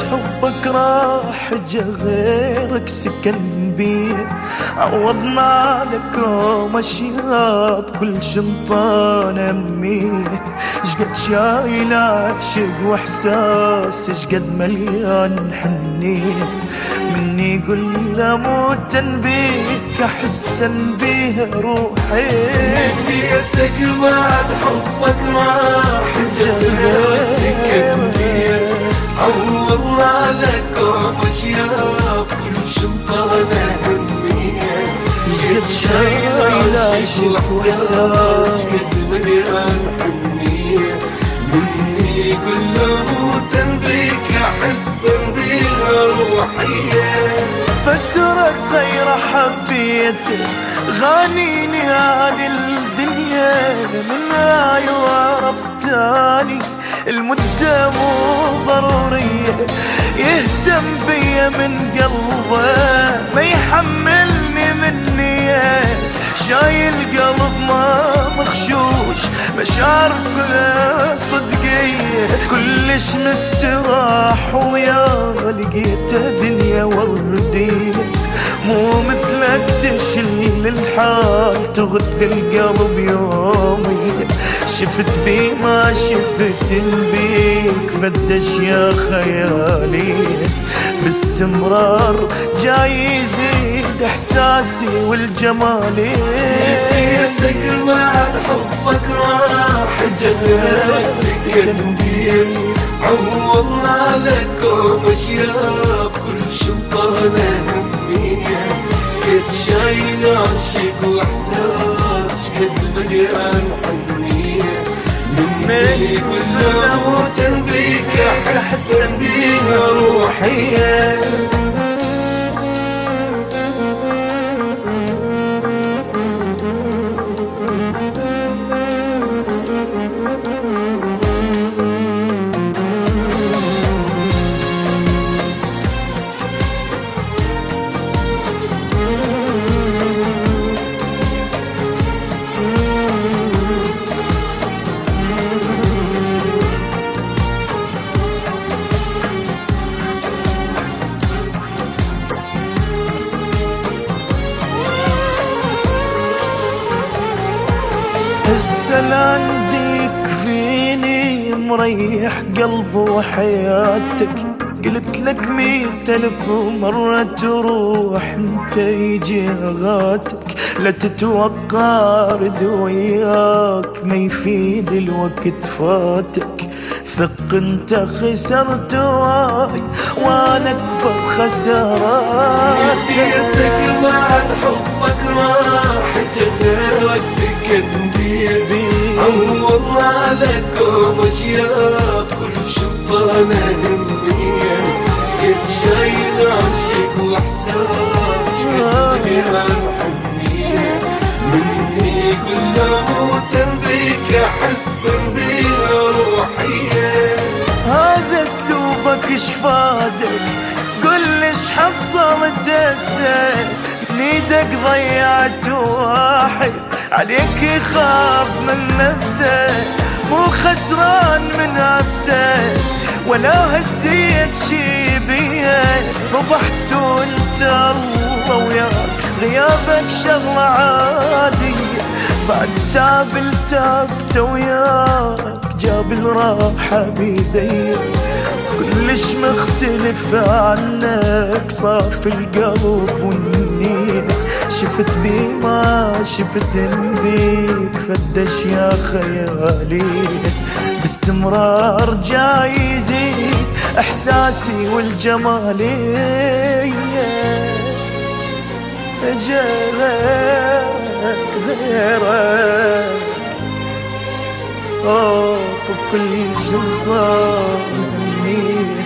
حبك راح جا غيرك سكن بيه، عوضنا لك يوم اشياء بكل شنطة نميه. شقد شايل عشق واحساس، شقد مليان حنيه، مني قل له موتا بيك احسن بيه روحي. في يدك بعد حبك راح جا غيرك سكن بيه، عوضنا لك يوم اشياء بكل شنطة نهميه. شقد شايل عشق واحساس، شقد مليان حنيه، مني كل موتا بيك احس بيها روحيه. فترة صغيرة حبيته غانيني عن الدنيا، منها عرفتاني المدة مو ضرورية. يهتم بيا من قلبه ما يحملني مني، شايل قلب ما مخشوش مشاعر كلها صدقية. كلش مستراح ويا لقيته دنيا وردية، مو مثلك تشل الحال تغث القلب يومي. شفت بي ما شفت بيك فدش يا خيالي، باستمرار جاي يزيد احساسي والجمالي. في يدك بعد حبك راح جا غيرك سكن بيه، عوضنا لك يوم اشياء بكل شنطة نهميه. قد شايل عشق واحساس، قد مليان حنيه، مني كل موتا بيك احسن بيها روحيه. هسه عندك فيني مريح قلب وحياتك. قلت لك 100,000 مرة تروح انت يجي غاتك. لا تتوقع رد وياك ما يفيد الوقت فاتك. ثق انت خسرت واي وانا اكبر خسارات. في يدك بعد حبك راح جا غيرك سكن بيه، عوضنا لك يوم اشياء بكل شنطة نهميه. قد شايل عشق واحساس، قد مليان حنيه، مني كل موتا بيك احس بيها روحيه. هذا اسلوبك شفادك قلش حصلت هسه، نيدك ضيعت واحد عليك يخاف من نفسه. مو خسران من عفته ولا هزيت شي بيه، ربحت وانت الله وياك غيابك شغلة عادية. بعد تعبت وياك جاب الراحة بيدي، كلش مختلف عنك صاف القلب والنية. شفت بي ما شفت بيك فدش يا خيالي، باستمرار جاي يزيد احساسي والجمالي. جا غيرك اوف كل شنطة مهنيه.